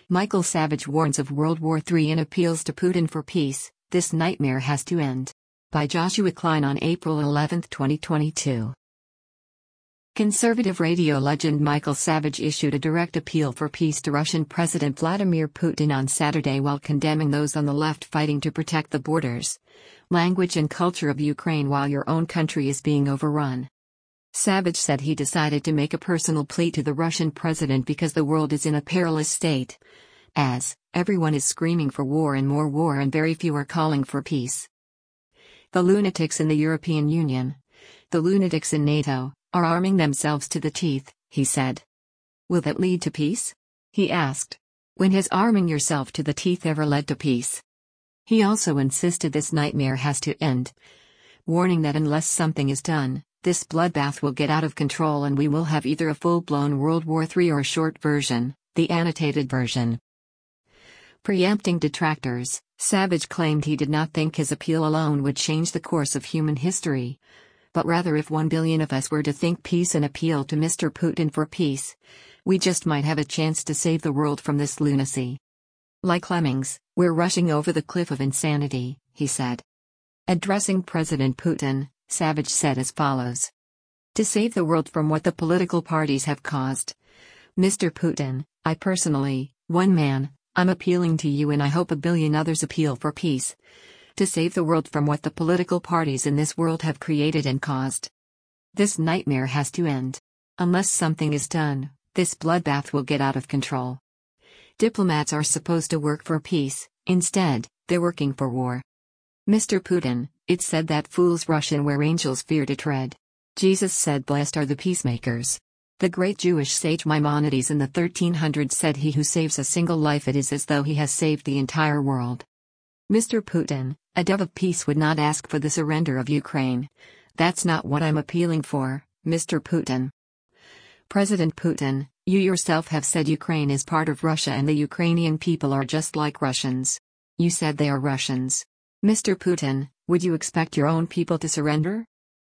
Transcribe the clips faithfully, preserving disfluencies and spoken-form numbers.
Michael Savage warns of World War Three and appeals to Putin for peace. This nightmare has to end. By Joshua Klein on April eleventh, twenty twenty-two. Conservative radio legend Michael Savage issued a direct appeal for peace to Russian President Vladimir Putin on Saturday while condemning those on the left fighting to protect the borders, language and culture of Ukraine while your own country is being overrun. Savage said he decided to make a personal plea to the Russian president because the world is in a perilous state, as everyone is screaming for war and more war and very few are calling for peace. The lunatics in the European Union, the lunatics in NATO, are arming themselves to the teeth, he said. Will that lead to peace? He asked. When has arming yourself to the teeth ever led to peace? He also insisted this nightmare has to end, warning that unless something is done, this bloodbath will get out of control and we will have either a full-blown World War Three or a short version, the annotated version. Preempting detractors, Savage claimed he did not think his appeal alone would change the course of human history, but rather if one billion of us were to think peace and appeal to Mister Putin for peace, we just might have a chance to save the world from this lunacy. Like lemmings, we're rushing over the cliff of insanity, he said. Addressing President Putin, Savage said as follows. To save the world from what the political parties have caused. Mister Putin, I personally, one man, I'm appealing to you and I hope a billion others appeal for peace. To save the world from what the political parties in this world have created and caused. This nightmare has to end. Unless something is done, this bloodbath will get out of control. Diplomats are supposed to work for peace, instead, they're working for war. Mister Putin, it's said that fools rush in where angels fear to tread. Jesus said blessed are the peacemakers. The great Jewish sage Maimonides in the thirteen hundreds said he who saves a single life it is as though he has saved the entire world. Mister Putin, a dove of peace would not ask for the surrender of Ukraine. That's not what I'm appealing for, Mister Putin. President Putin, you yourself have said Ukraine is part of Russia and the Ukrainian people are just like Russians. You said they are Russians. Mister Putin, would you expect your own people to surrender?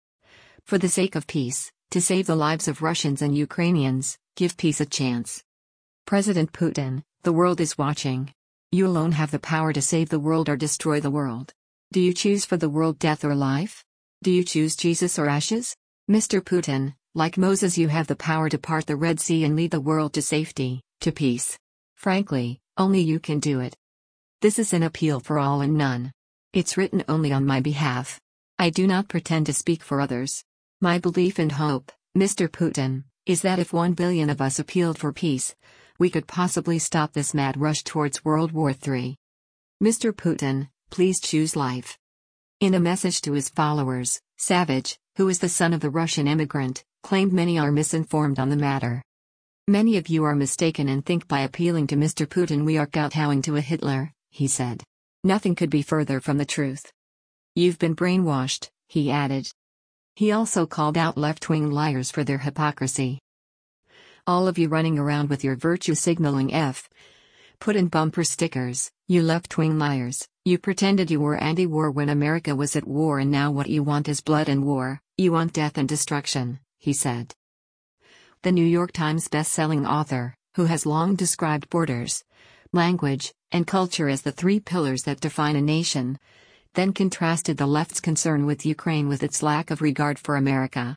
For the sake of peace, to save the lives of Russians and Ukrainians, give peace a chance. President Putin, the world is watching. You alone have the power to save the world or destroy the world. Do you choose for the world death or life? Do you choose Jesus or ashes? Mister Putin, like Moses you have the power to part the Red Sea and lead the world to safety, to peace. Frankly, only you can do it. This is an appeal for all and none. It's written only on my behalf. I do not pretend to speak for others. My belief and hope, Mister Putin, is that if one billion of us appealed for peace, we could possibly stop this mad rush towards World War Three. Mister Putin, please choose life. In a message to his followers, Savage, who is the son of the Russian immigrant, claimed many are misinformed on the matter. Many of you are mistaken and think by appealing to Mister Putin we are kowtowing to a Hitler, he said. Nothing could be further from the truth. You've been brainwashed, he added. He also called out left-wing liars for their hypocrisy. All of you running around with your virtue signaling F. Put in bumper stickers, you left-wing liars, you pretended you were anti-war when America was at war and now what you want is blood and war, you want death and destruction, he said. The New York Times best-selling author, who has long described borders, language, and culture as the three pillars that define a nation, then contrasted the left's concern with Ukraine with its lack of regard for America.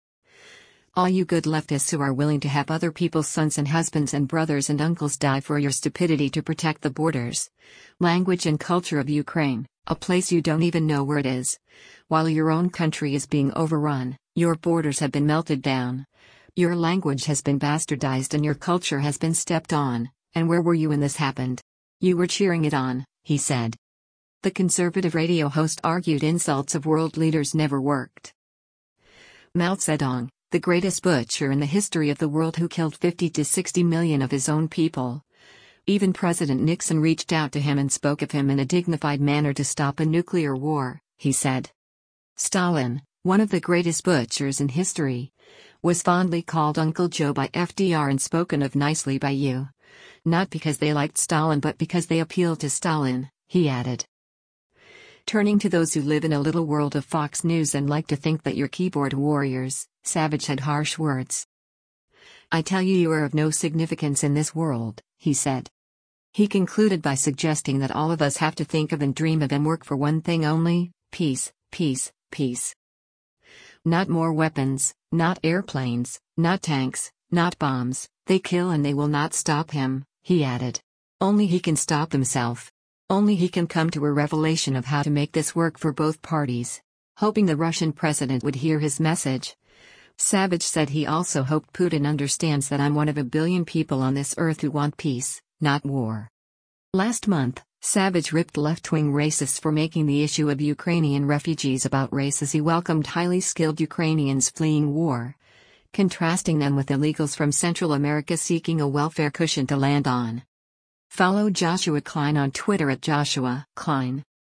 All you good leftists who are willing to have other people's sons and husbands and brothers and uncles die for your stupidity to protect the borders, language and culture of Ukraine, a place you don't even know where it is, while your own country is being overrun, your borders have been melted down, your language has been bastardized and your culture has been stepped on, and where were you when this happened? You were cheering it on, he said. The conservative radio host argued insults of world leaders never worked. Mao Zedong, the greatest butcher in the history of the world who killed fifty to sixty million of his own people. Even President Nixon reached out to him and spoke of him in a dignified manner to stop a nuclear war, he said. Stalin, one of the greatest butchers in history, was fondly called Uncle Joe by F D R and spoken of nicely by you. Not because they liked Stalin but because they appealed to Stalin, he added. Turning to those who live in a little world of Fox News and like to think that you're keyboard warriors, Savage had harsh words. I tell you you are of no significance in this world, he said. He concluded by suggesting that all of us have to think of and dream of and work for one thing only: peace, peace, peace. Not more weapons, not airplanes, not tanks, not bombs. They kill and they will not stop him, he added. Only he can stop himself. Only he can come to a revelation of how to make this work for both parties. Hoping the Russian president would hear his message, Savage said he also hoped Putin understands that I'm one of a billion people on this earth who want peace, not war. Last month, Savage ripped left-wing racists for making the issue of Ukrainian refugees about race as he welcomed highly skilled Ukrainians fleeing war, contrasting them with illegals from Central America seeking a welfare cushion to land on. Follow Joshua Klein on Twitter at Joshua Klein.